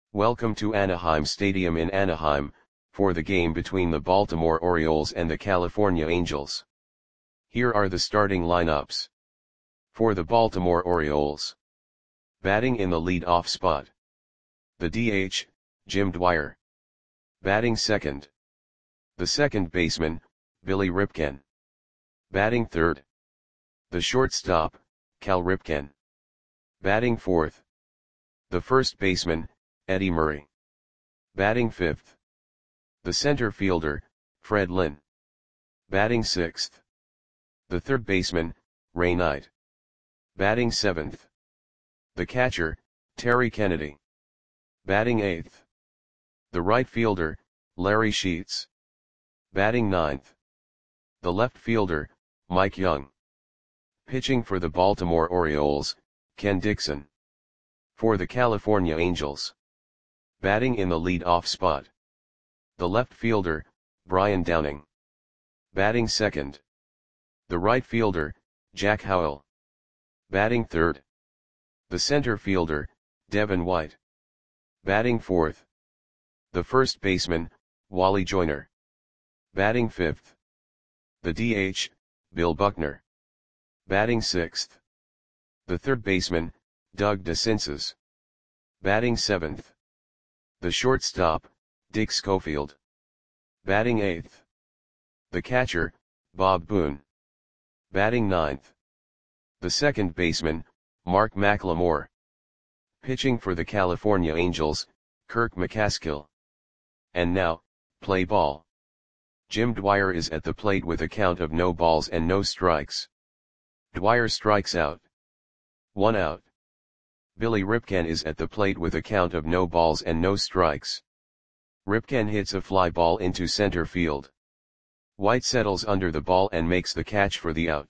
Welcome to Anaheim Stadium in Anaheim, for the game between the Baltimore Orioles and the California Angels. Here are the starting lineups. For the Baltimore Orioles. Batting in the lead-off spot. The DH, Jim Dwyer. Batting second. The second baseman, Billy Ripken. Batting third. The shortstop, Cal Ripken. Batting fourth. The first baseman, Eddie Murray. Batting fifth. The center fielder, Fred Lynn. Batting sixth. The third baseman, Ray Knight. Batting seventh. The catcher, Terry Kennedy. Batting eighth. The right fielder, Larry Sheets. Batting ninth. The left fielder, Mike Young. Pitching for the Baltimore Orioles, Ken Dixon. For the California Angels. Batting in the lead-off spot. The left fielder, Brian Downing. Batting second. The right fielder, Jack Howell. Batting third. The center fielder, Devin White. Batting fourth. The first baseman, Wally Joyner. Batting fifth. The DH, Bill Buckner. Batting sixth. The third baseman, Doug DeCinces. Batting seventh. The shortstop, Dick Schofield. Batting eighth. The catcher, Bob Boone. Batting ninth. The second baseman, Mark McLemore. Pitching for the California Angels, Kirk McCaskill. And now, play ball. Jim Dwyer is at the plate with a count of no balls and no strikes. Dwyer strikes out. 1 out. Billy Ripken is at the plate with a count of no balls and no strikes. Ripken hits a fly ball into center field. White settles under the ball and makes the catch for the out.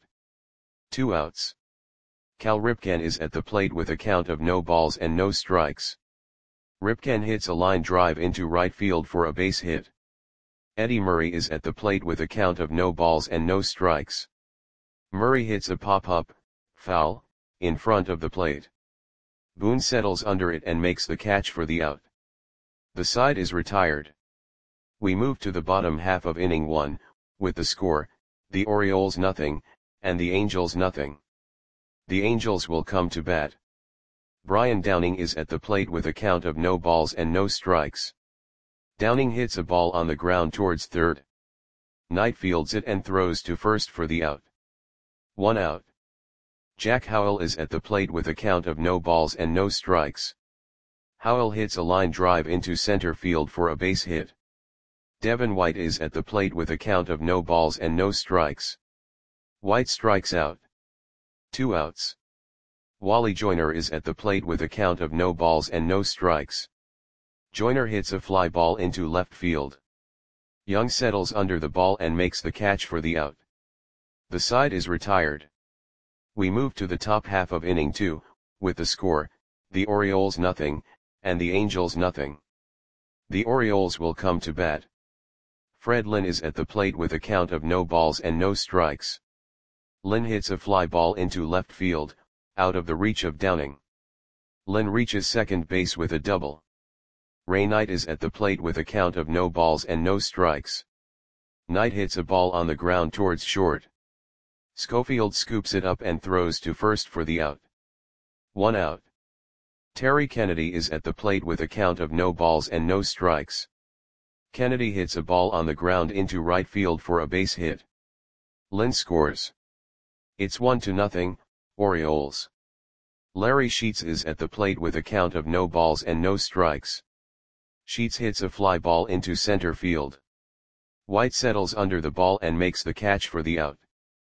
2 outs. Cal Ripken is at the plate with a count of no balls and no strikes. Ripken hits a line drive into right field for a base hit. Eddie Murray is at the plate with a count of no balls and no strikes. Murray hits a pop-up, foul, in front of the plate. Boone settles under it and makes the catch for the out. The side is retired. We move to the bottom half of inning 1, with the score, the Orioles nothing, and the Angels nothing. The Angels will come to bat. Brian Downing is at the plate with a count of no balls and no strikes. Downing hits a ball on the ground towards third. Knight fields it and throws to first for the out. 1 out. Jack Howell is at the plate with a count of no balls and no strikes. Howell hits a line drive into center field for a base hit. Devin White is at the plate with a count of no balls and no strikes. White strikes out. 2 outs. Wally Joyner is at the plate with a count of no balls and no strikes. Joyner hits a fly ball into left field. Young settles under the ball and makes the catch for the out. The side is retired. We move to the top half of inning 2, with the score, the Orioles nothing, and the Angels nothing. The Orioles will come to bat. Fred Lynn is at the plate with a count of no balls and no strikes. Lynn hits a fly ball into left field, out of the reach of Downing. Lynn reaches second base with a double. Ray Knight is at the plate with a count of no balls and no strikes. Knight hits a ball on the ground towards short. Schofield scoops it up and throws to first for the out. 1 out. Terry Kennedy is at the plate with a count of no balls and no strikes. Kennedy hits a ball on the ground into right field for a base hit. Lynn scores. It's 1-0, Orioles. Larry Sheets is at the plate with a count of no balls and no strikes. Sheets hits a fly ball into center field. White settles under the ball and makes the catch for the out.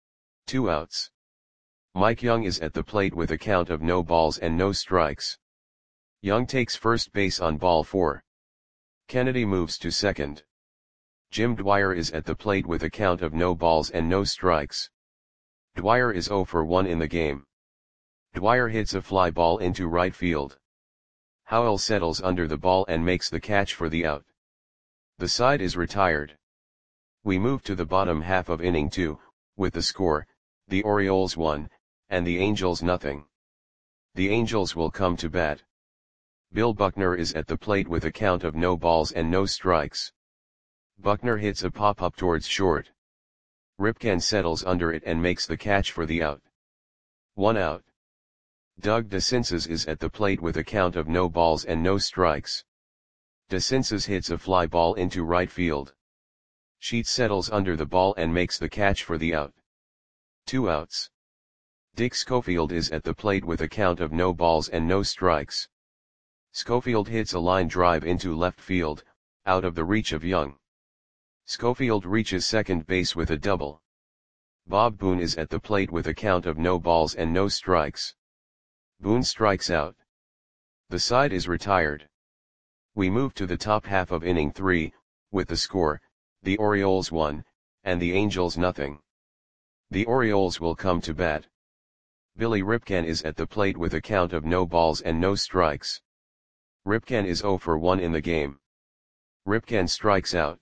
2 outs. Mike Young is at the plate with a count of no balls and no strikes. Young takes first base on ball 4. Kennedy moves to second. Jim Dwyer is at the plate with a count of no balls and no strikes. Dwyer is 0 for 1 in the game. Dwyer hits a fly ball into right field. Howell settles under the ball and makes the catch for the out. The side is retired. We move to the bottom half of inning 2, with the score, the Orioles 1, and the Angels nothing. The Angels will come to bat. Bill Buckner is at the plate with a count of no balls and no strikes. Buckner hits a pop-up towards short. Ripken settles under it and makes the catch for the out. 1 out. Doug DeCinces is at the plate with a count of no balls and no strikes. DeCinces hits a fly ball into right field. Sheets settles under the ball and makes the catch for the out. 2 outs. Dick Schofield is at the plate with a count of no balls and no strikes. Schofield hits a line drive into left field, out of the reach of Young. Schofield reaches second base with a double. Bob Boone is at the plate with a count of no balls and no strikes. Boone strikes out. The side is retired. We move to the top half of inning 3, with the score, the Orioles 1, and the Angels nothing. The Orioles will come to bat. Billy Ripken is at the plate with a count of no balls and no strikes. Ripken is 0 for 1 in the game. Ripken strikes out.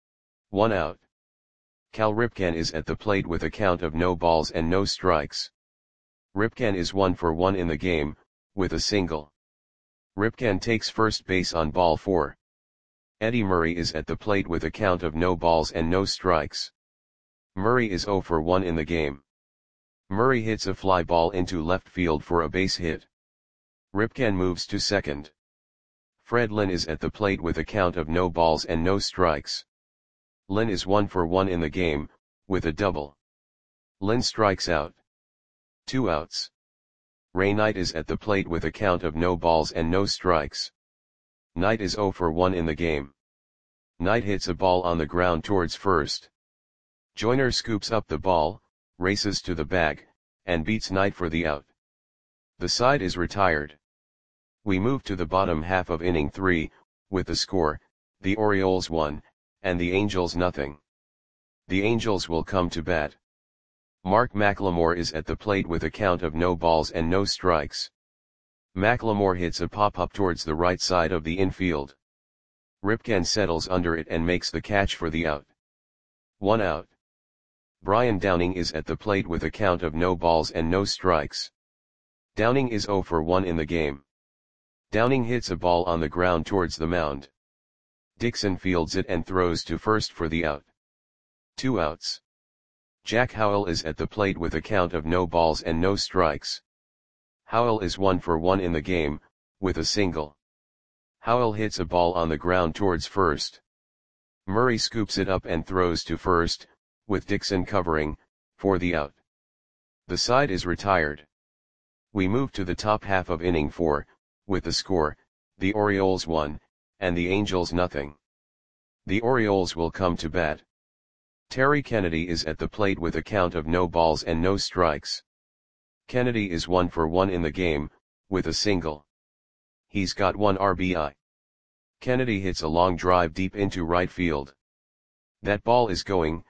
1 out. Cal Ripken is at the plate with a count of no balls and no strikes. Ripken is 1 for 1 in the game, with a single. Ripken takes first base on ball 4. Eddie Murray is at the plate with a count of no balls and no strikes. Murray is 0 for 1 in the game. Murray hits a fly ball into left field for a base hit. Ripken moves to second. Fred Lynn is at the plate with a count of no balls and no strikes. Lynn is 1 for 1 in the game, with a double. Lynn strikes out. 2 outs. Ray Knight is at the plate with a count of no balls and no strikes. Knight is 0 for 1 in the game. Knight hits a ball on the ground towards first. Joyner scoops up the ball, races to the bag, and beats Knight for the out. The side is retired. We move to the bottom half of inning 3, with the score, the Orioles 1, and the Angels nothing. The Angels will come to bat. Mark McLemore is at the plate with a count of no balls and no strikes. McLemore hits a pop-up towards the right side of the infield. Ripken settles under it and makes the catch for the out. 1 out. Brian Downing is at the plate with a count of no balls and no strikes. Downing is 0 for 1 in the game. Downing hits a ball on the ground towards the mound. Dixon fields it and throws to first for the out. 2 outs. Jack Howell is at the plate with a count of no balls and no strikes. Howell is 1 for 1 in the game, with a single. Howell hits a ball on the ground towards first. Murray scoops it up and throws to first, with Dixon covering, for the out. The side is retired. We move to the top half of inning 4, with the score, the Orioles 1, and the Angels nothing. The Orioles will come to bat. Terry Kennedy is at the plate with a count of no balls and no strikes. Kennedy is 1 for 1 in the game, with a single. He's got 1 RBI. Kennedy hits a long drive deep into right field. That ball is going,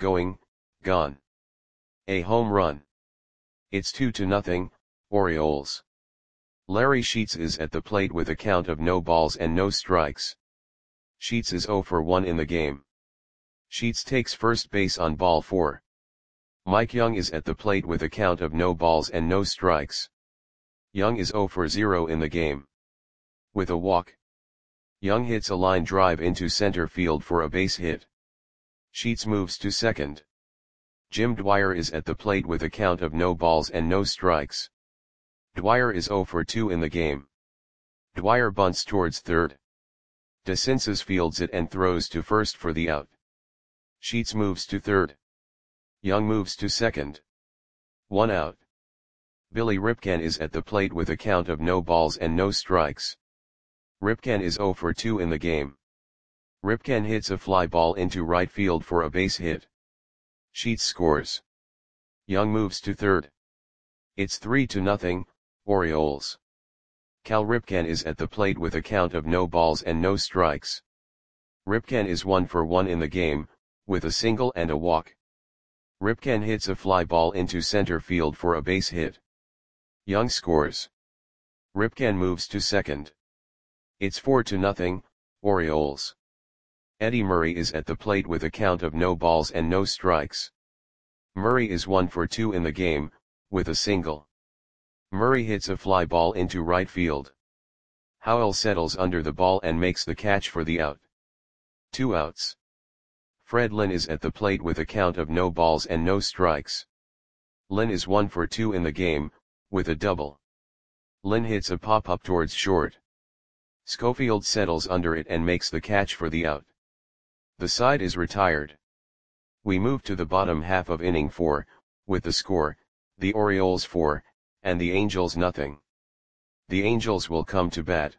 gone. A home run. It's 2-0, Orioles. Larry Sheets is at the plate with a count of no balls and no strikes. Sheets is 0 for 1 in the game. Sheets takes first base on ball 4. Mike Young is at the plate with a count of no balls and no strikes. Young is 0 for 0 in the game. With a walk. Young hits a line drive into center field for a base hit. Sheets moves to second. Jim Dwyer is at the plate with a count of no balls and no strikes. Dwyer is 0 for 2 in the game. Dwyer bunts towards third. DeCinces fields it and throws to first for the out. Sheets moves to third. Young moves to second. 1 out. Billy Ripken is at the plate with a count of no balls and no strikes. Ripken is 0 for 2 in the game. Ripken hits a fly ball into right field for a base hit. Sheets scores. Young moves to third. It's 3-0, Orioles. Cal Ripken is at the plate with a count of no balls and no strikes. Ripken is 1 for 1 in the game, with a single and a walk. Ripken hits a fly ball into center field for a base hit. Young scores. Ripken moves to second. It's 4-0, Orioles. Eddie Murray is at the plate with a count of no balls and no strikes. Murray is 1 for 2 in the game, with a single. Murray hits a fly ball into right field. Howell settles under the ball and makes the catch for the out. 2 outs. Fred Lynn is at the plate with a count of no balls and no strikes. Lynn is 1 for 2 in the game, with a double. Lynn hits a pop-up towards short. Schofield settles under it and makes the catch for the out. The side is retired. We move to the bottom half of inning 4, with the score, the Orioles 4, and the Angels nothing. The Angels will come to bat.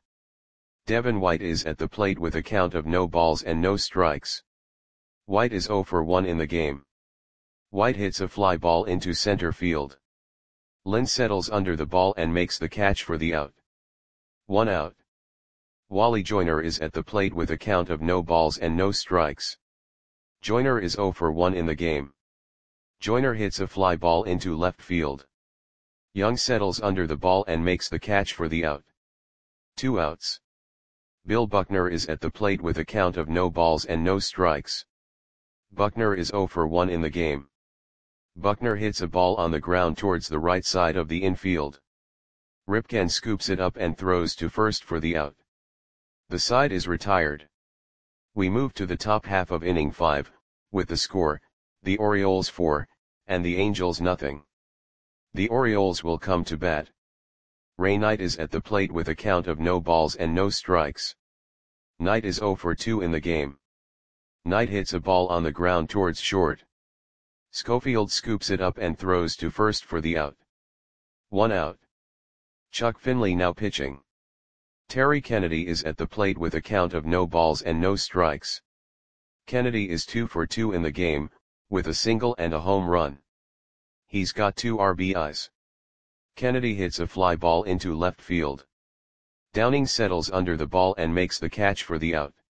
Devin White is at the plate with a count of no balls and no strikes. White is 0 for 1 in the game. White hits a fly ball into center field. Lynn settles under the ball and makes the catch for the out. 1 out. Wally Joyner is at the plate with a count of no balls and no strikes. Joyner is 0 for 1 in the game. Joyner hits a fly ball into left field. Young settles under the ball and makes the catch for the out. 2 outs. Bill Buckner is at the plate with a count of no balls and no strikes. Buckner is 0 for 1 in the game. Buckner hits a ball on the ground towards the right side of the infield. Ripken scoops it up and throws to first for the out. The side is retired. We move to the top half of inning 5, with the score, the Orioles 4, and the Angels nothing. The Orioles will come to bat. Ray Knight is at the plate with a count of no balls and no strikes. Knight is 0 for 2 in the game. Knight hits a ball on the ground towards short. Schofield scoops it up and throws to first for the out. 1 out. Chuck Finley now pitching. Terry Kennedy is at the plate with a count of no balls and no strikes. Kennedy is 2 for 2 in the game, with a single and a home run. He's got 2 RBIs. Kennedy hits a fly ball into left field. Downing settles under the ball and makes the catch for the out.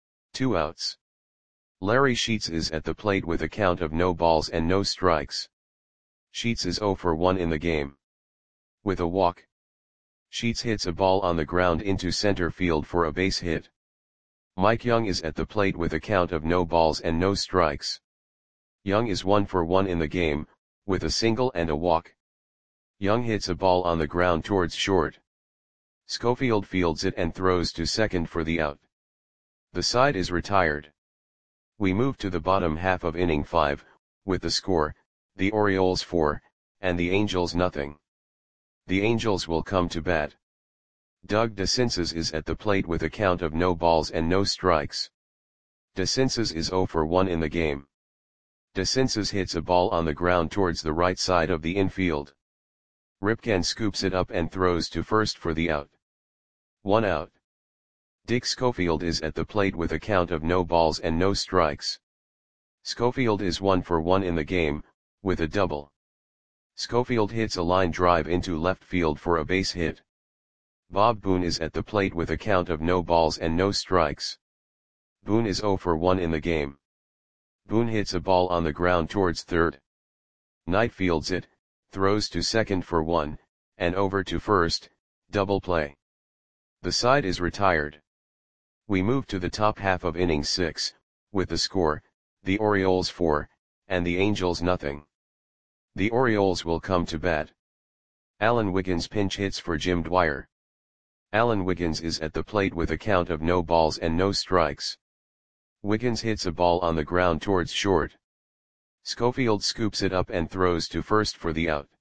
2 outs. Larry Sheets is at the plate with a count of no balls and no strikes. Sheets is 0 for 1 in the game. With a walk, Sheets hits a ball on the ground into center field for a base hit. Mike Young is at the plate with a count of no balls and no strikes. Young is 1 for 1 in the game, with a single and a walk. Young hits a ball on the ground towards short. Schofield fields it and throws to second for the out. The side is retired. We move to the bottom half of inning 5, with the score, the Orioles 4, and the Angels nothing. The Angels will come to bat. Doug DeCinces is at the plate with a count of no balls and no strikes. DeCinces is 0 for 1 in the game. DeCinces hits a ball on the ground towards the right side of the infield. Ripken scoops it up and throws to first for the out. 1 out. Dick Schofield is at the plate with a count of no balls and no strikes. Schofield is 1 for 1 in the game, with a double. Schofield hits a line drive into left field for a base hit. Bob Boone is at the plate with a count of no balls and no strikes. Boone is 0 for 1 in the game. Boone hits a ball on the ground towards third. Knight fields it, throws to second for 1, and over to first, double play. The side is retired. We move to the top half of inning 6, with the score, the Orioles 4, and the Angels nothing. The Orioles will come to bat. Alan Wiggins pinch hits for Jim Dwyer. Alan Wiggins is at the plate with a count of no balls and no strikes. Wiggins hits a ball on the ground towards short. Schofield scoops it up and throws to first for the out.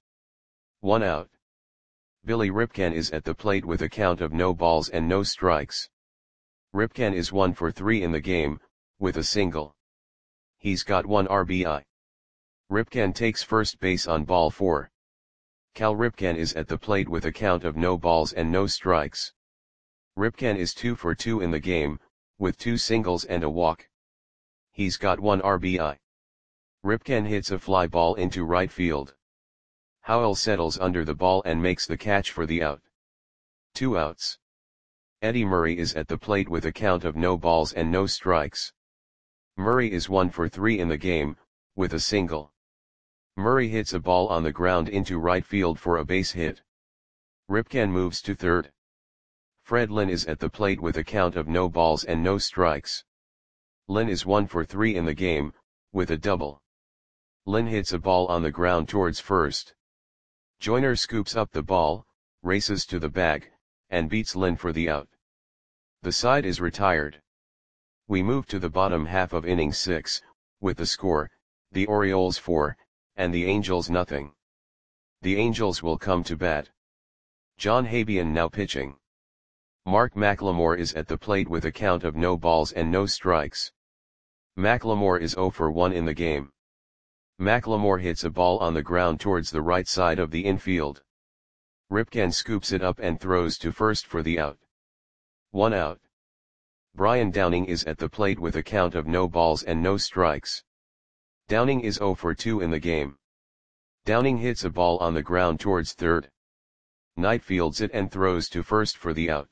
1 out. Billy Ripken is at the plate with a count of no balls and no strikes. Ripken is 1 for 3 in the game, with a single. He's got 1 RBI. Ripken takes first base on ball 4. Cal Ripken is at the plate with a count of no balls and no strikes. Ripken is 2 for 2 in the game, with 2 singles and a walk. He's got 1 RBI. Ripken hits a fly ball into right field. Howell settles under the ball and makes the catch for the out. 2 outs. Eddie Murray is at the plate with a count of no balls and no strikes. Murray is 1 for 3 in the game, with a single. Murray hits a ball on the ground into right field for a base hit. Ripken moves to third. Fred Lynn is at the plate with a count of no balls and no strikes. Lynn is 1 for 3 in the game, with a double. Lynn hits a ball on the ground towards first. Joyner scoops up the ball, races to the bag, and beats Lynn for the out. The side is retired. We move to the bottom half of inning 6, with the score, the Orioles 4, and the Angels nothing. The Angels will come to bat. John Habian now pitching. Mark McLemore is at the plate with a count of no balls and no strikes. McLemore is 0 for 1 in the game. McLemore hits a ball on the ground towards the right side of the infield. Ripken scoops it up and throws to first for the out. 1 out. Brian Downing is at the plate with a count of no balls and no strikes. Downing is 0 for 2 in the game. Downing hits a ball on the ground towards third. Knight fields it and throws to first for the out.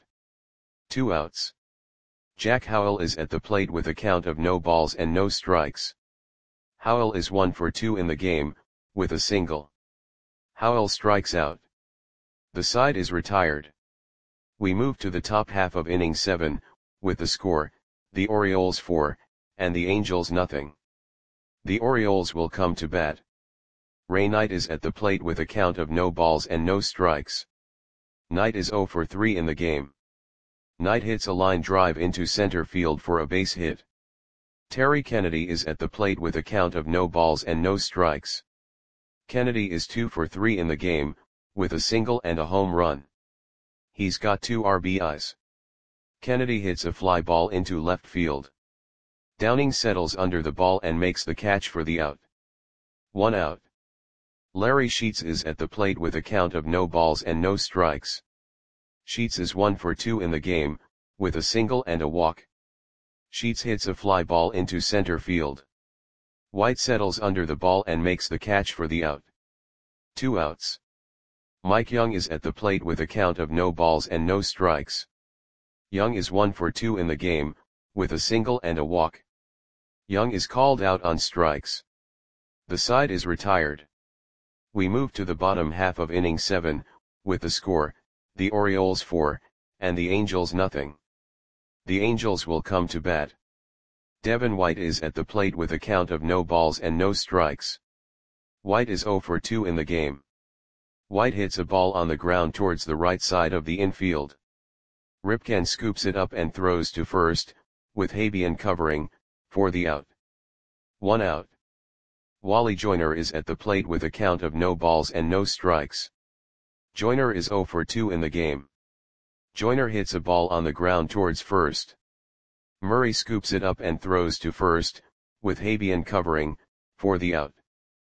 2 outs. Jack Howell is at the plate with a count of no balls and no strikes. Howell is 1 for 2 in the game, with a single. Howell strikes out. The side is retired. We move to the top half of inning 7, with the score, the Orioles 4, and the Angels nothing. The Orioles will come to bat. Ray Knight is at the plate with a count of no balls and no strikes. Knight is 0 for 3 in the game. Knight hits a line drive into center field for a base hit. Terry Kennedy is at the plate with a count of no balls and no strikes. Kennedy is 2 for 3 in the game, with a single and a home run. He's got 2 RBIs. Kennedy hits a fly ball into left field. Downing settles under the ball and makes the catch for the out. 1 out. Larry Sheets is at the plate with a count of no balls and no strikes. Sheets is 1 for 2 in the game, with a single and a walk. Sheets hits a fly ball into center field. White settles under the ball and makes the catch for the out. 2 outs. Mike Young is at the plate with a count of no balls and no strikes. Young is 1 for 2 in the game, with a single and a walk. Young is called out on strikes. The side is retired. We move to the bottom half of inning 7, with the score, the Orioles 4, and the Angels nothing. The Angels will come to bat. Devin White is at the plate with a count of no balls and no strikes. White is 0 for 2 in the game. White hits a ball on the ground towards the right side of the infield. Ripken scoops it up and throws to first, with Habian covering, for the out. 1 out. Wally Joyner is at the plate with a count of no balls and no strikes. Joyner is 0 for 2 in the game. Joyner hits a ball on the ground towards first. Murray scoops it up and throws to first, with Habian covering, for the out.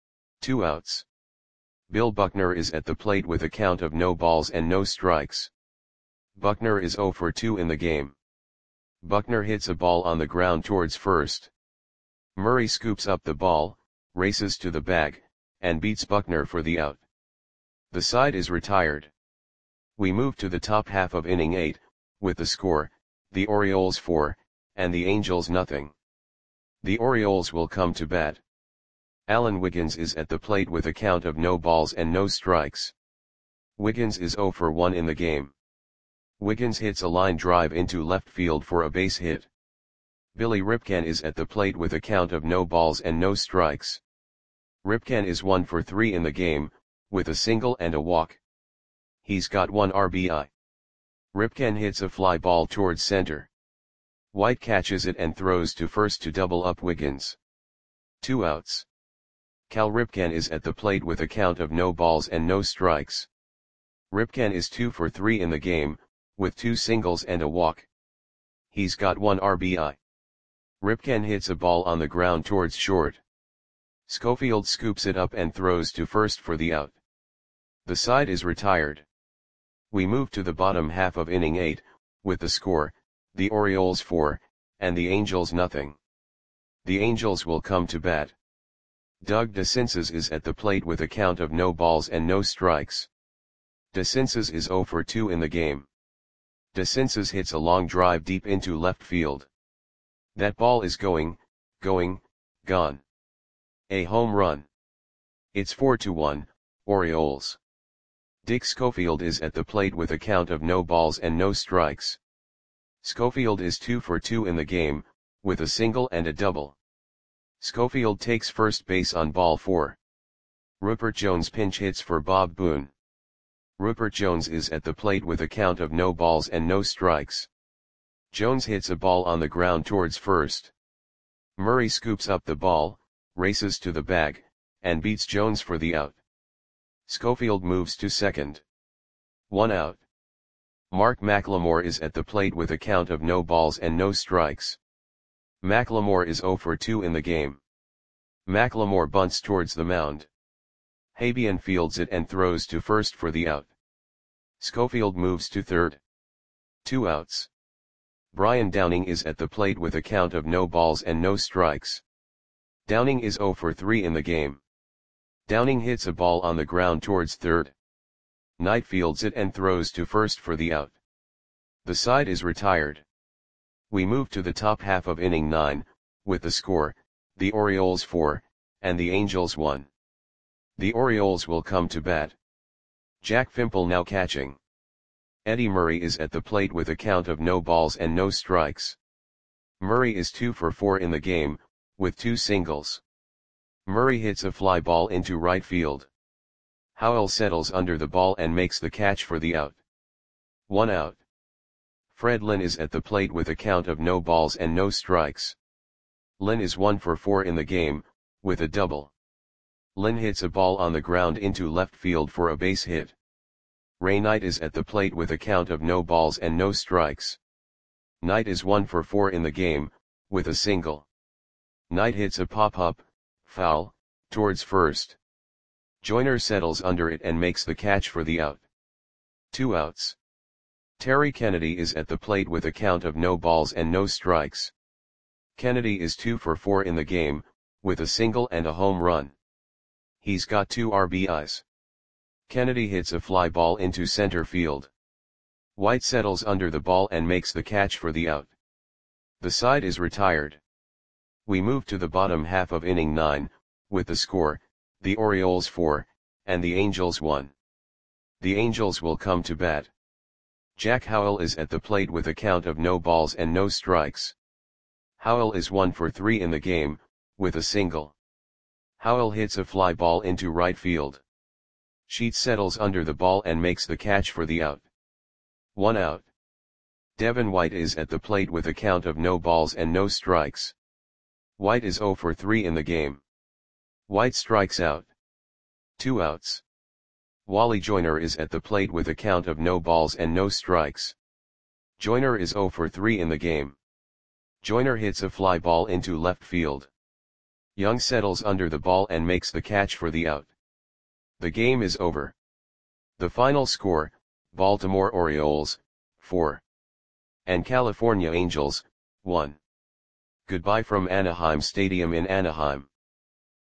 2 outs. Bill Buckner is at the plate with a count of no balls and no strikes. Buckner is 0 for 2 in the game. Buckner hits a ball on the ground towards first. Murray scoops up the ball, races to the bag, and beats Buckner for the out. The side is retired. We move to the top half of inning 8, with the score, the Orioles 4, and the Angels nothing. The Orioles will come to bat. Alan Wiggins is at the plate with a count of no balls and no strikes. Wiggins is 0 for 1 in the game. Wiggins hits a line drive into left field for a base hit. Billy Ripken is at the plate with a count of no balls and no strikes. Ripken is 1 for 3 in the game, with a single and a walk. He's got 1 RBI. Ripken hits a fly ball towards center. White catches it and throws to first to double up Wiggins. 2 outs. Cal Ripken is at the plate with a count of no balls and no strikes. Ripken is 2 for 3 in the game, with 2 singles and a walk. He's got 1 RBI. Ripken hits a ball on the ground towards short. Schofield scoops it up and throws to first for the out. The side is retired. We move to the bottom half of inning 8, with the score, the Orioles 4, and the Angels nothing. The Angels will come to bat. Doug DeCinces is at the plate with a count of no balls and no strikes. DeCinces is 0 for 2 in the game. DeCinces hits a long drive deep into left field. That ball is gone. A home run. It's 4-1, Orioles. Dick Schofield is at the plate with a count of no balls and no strikes. Schofield is 2 for 2 in the game, with a single and a double. Schofield takes first base on ball 4. Rupert Jones pinch hits for Bob Boone. Rupert Jones is at the plate with a count of no balls and no strikes. Jones hits a ball on the ground towards first. Murray scoops up the ball, races to the bag, and beats Jones for the out. Schofield moves to second. 1 out. Mark McLemore is at the plate with a count of no balls and no strikes. McLemore is 0 for 2 in the game. McLemore bunts towards the mound. Habian fields it and throws to first for the out. Schofield moves to third. 2 outs. Brian Downing is at the plate with a count of no balls and no strikes. Downing is 0 for 3 in the game. Downing hits a ball on the ground towards third. Knight fields it and throws to first for the out. The side is retired. We move to the top half of inning 9, with the score, the Orioles 4, and the Angels 1. The Orioles will come to bat. Jack Fimple now catching. Eddie Murray is at the plate with a count of no balls and no strikes. Murray is 2 for 4 in the game, with 2 singles. Murray hits a fly ball into right field. Howell settles under the ball and makes the catch for the out. 1 out. Fred Lynn is at the plate with a count of no balls and no strikes. Lynn is 1 for 4 in the game, with a double. Lynn hits a ball on the ground into left field for a base hit. Ray Knight is at the plate with a count of no balls and no strikes. Knight is 1 for 4 in the game, with a single. Knight hits a pop-up, foul, towards first. Joyner settles under it and makes the catch for the out. 2 outs. Terry Kennedy is at the plate with a count of no balls and no strikes. Kennedy is 2 for 4 in the game, with a single and a home run. He's got 2 RBIs. Kennedy hits a fly ball into center field. White settles under the ball and makes the catch for the out. The side is retired. We move to the bottom half of inning 9, with the score, the Orioles 4, and the Angels 1. The Angels will come to bat. Jack Howell is at the plate with a count of no balls and no strikes. Howell is 1 for 3 in the game, with a single. Howell hits a fly ball into right field. Sheets settles under the ball and makes the catch for the out. 1 out. Devin White is at the plate with a count of no balls and no strikes. White is 0 for 3 in the game. White strikes out. 2 outs. Wally Joyner is at the plate with a count of no balls and no strikes. Joyner is 0 for 3 in the game. Joyner hits a fly ball into left field. Young settles under the ball and makes the catch for the out. The game is over. The final score, Baltimore Orioles, 4. And California Angels, 1. Goodbye from Anaheim Stadium in Anaheim.